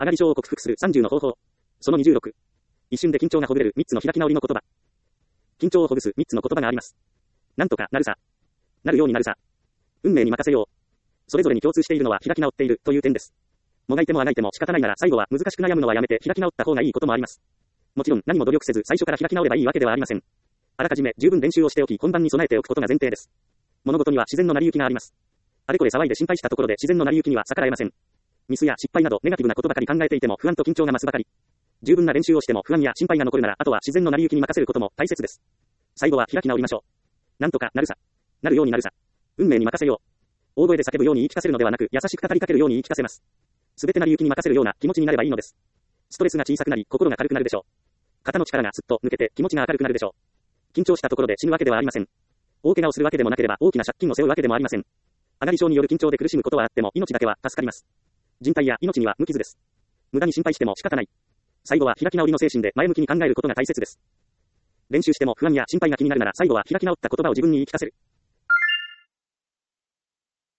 上がり症を克服する30の方法。その26。一瞬で緊張がほぐれる3つの開き直りの言葉。緊張をほぐす3つの言葉があります。なんとかなるさ。なるようになるさ。運命に任せよう。それぞれに共通しているのは開き直っているという点です。もがいてもあがいても仕方ないなら最後は難しく悩むのはやめて開き直った方がいいこともあります。もちろん何も努力せず最初から開き直ればいいわけではありません。あらかじめ十分練習をしておき本番に備えておくことが前提です。物事には自然の成り行きがあります。あれこれ騒いで心配したところで自然の成り行きには逆らえません。ミスや失敗などネガティブなことばかり考えていても不安と緊張が増すばかり。十分な練習をしても不安や心配が残るならあとは自然の成り行きに任せることも大切です。最後は開き直りましょう。なんとかなるさ。なるようになるさ。運命に任せよう。大声で叫ぶように言い聞かせるのではなく優しく語りかけるように言い聞かせます。すべて成り行きに任せるような気持ちになればいいのです。ストレスが小さくなり心が軽くなるでしょう。肩の力がすっと抜けて気持ちが明るくなるでしょう。緊張したところで死ぬわけではありません。大怪我をするわけでもなければ大きな借金を背負うわけでもありません。上がり症による緊張で苦しむことはあっても命だけは助かります。人体や命には無傷です。無駄に心配しても仕方ない。最後は開き直りの精神で前向きに考えることが大切です。練習しても不安や心配が気になるなら最後は開き直った言葉を自分に言い聞かせる。